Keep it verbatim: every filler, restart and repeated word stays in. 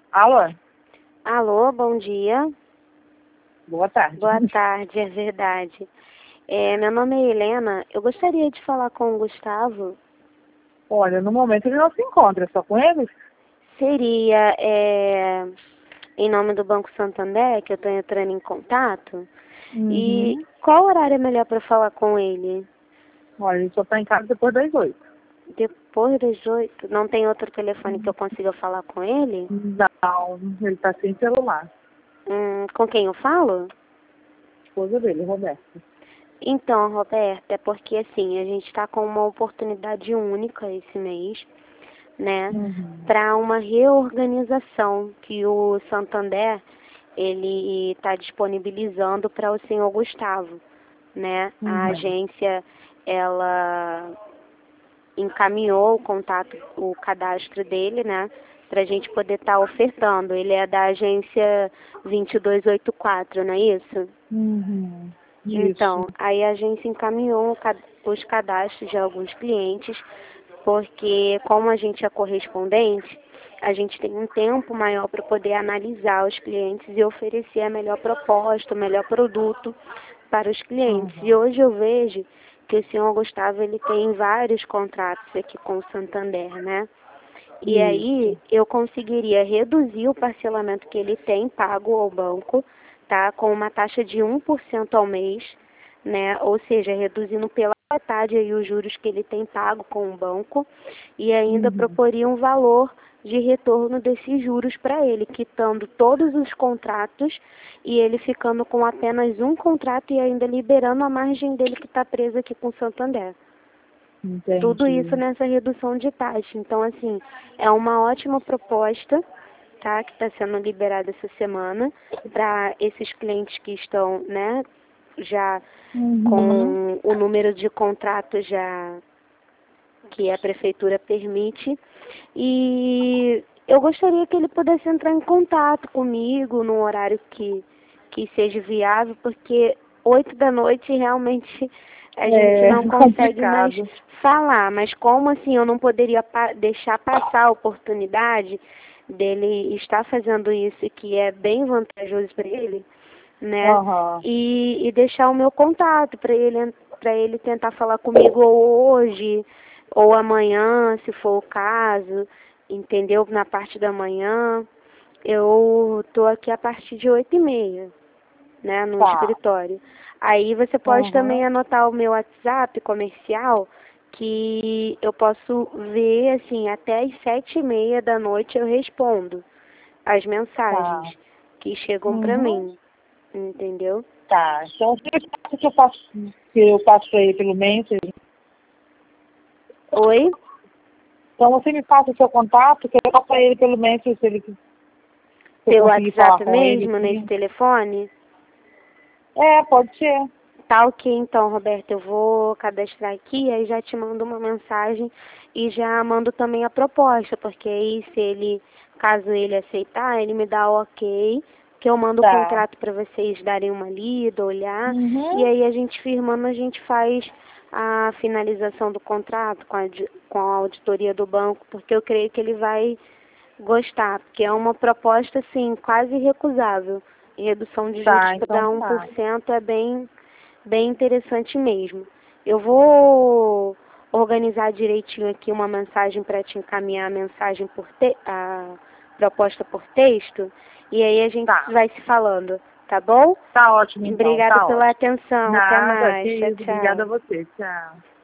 Alô? Alô, bom dia. Boa tarde. Boa tarde, é verdade. É, meu nome é Helena. Eu gostaria de falar com o Gustavo. Olha, no momento ele não se encontra, é só com ele? Seria é, em nome do Banco Santander, que eu estou entrando em contato. E Uhum. qual horário é melhor para falar com ele? Olha, ele só está em casa depois das oito. Depois das oito? Não tem outro telefone que eu consiga falar com ele? Não, ele está sem celular. Hum, com quem eu falo? Esposa dele, Roberto. Então, Roberta, é porque assim, a gente está com uma oportunidade única esse mês, né, Uhum. para uma reorganização que o Santander ele está disponibilizando para o senhor Gustavo, né? A Uhum. agência ela encaminhou o contato, o cadastro dele, né, para a gente poder estar tá ofertando. Ele é da agência vinte e dois oitenta e quatro, não é isso? Uhum. Isso. Então, aí a agência encaminhou os cadastros de alguns clientes, porque como a gente é correspondente, a gente tem um tempo maior para poder analisar os clientes e oferecer a melhor proposta, o melhor produto para os clientes. E Uhum. hoje eu vejo que o senhor Gustavo ele tem vários contratos aqui com o Santander, né? E aí Isso. eu conseguiria reduzir o parcelamento que ele tem pago ao banco, tá? Com uma taxa de um por cento ao mês, né? Ou seja, reduzindo pela metade aí os juros que ele tem pago com o banco e ainda Uhum. proporia um valor de retorno desses juros para ele, quitando todos os contratos e ele ficando com apenas um contrato e ainda liberando a margem dele que está presa aqui com o Santander. Tudo isso Entendi. nessa redução de taxa. Então, assim, é uma ótima proposta, tá? Que está sendo liberada essa semana para esses clientes que estão, né, já Uhum. com o número de contratos já que a prefeitura permite. E eu gostaria que ele pudesse entrar em contato comigo num horário que, que seja viável, porque oito da noite realmente a gente É não consegue mais complicado. falar. Mas como assim eu não poderia pa deixar passar a oportunidade dele estar fazendo isso, que é bem vantajoso para ele, né? Aham. E, e deixar o meu contato para ele para ele tentar falar comigo ou hoje ou amanhã, se for o caso, entendeu? Na parte da manhã. Eu tô aqui a partir de oito e meia, né, no Tá. escritório. Aí você pode também Aham. anotar o meu WhatsApp comercial, que eu posso ver, assim, até às sete e meia da noite eu respondo as Tá. mensagens que chegam para Uhum. mim, entendeu? Tá. Então, você acha que eu passo, que eu passo para ele pelo Messenger? Oi? Então você me passa o seu contato, que eu passo para ele pelo Messenger, se ele se eu Pelo conseguir falar WhatsApp com ele mesmo, nesse aqui. telefone? É, pode ser. Tá ok, então, Roberto, eu vou cadastrar aqui, aí já te mando uma mensagem e já mando também a proposta, porque aí se ele, caso ele aceitar, ele me dá o ok, que eu mando o Tá. contrato para vocês darem uma lida, olhar, e Uhum. aí a gente firmando, a gente faz a finalização do contrato com a, audi- com a auditoria do banco, porque eu creio que ele vai gostar, porque é uma proposta, assim, quase irrecusável. E redução de juros Tá, então para um por tá. cento é bem bem interessante mesmo. Eu vou organizar direitinho aqui uma mensagem para te encaminhar a mensagem por te a proposta por texto e aí a gente Tá. vai se falando, tá bom? Tá ótimo então, Obrigada tá pela ótimo. atenção. Até Nada, que mais. Tchau, isso. Obrigada a tchau. você. Tchau.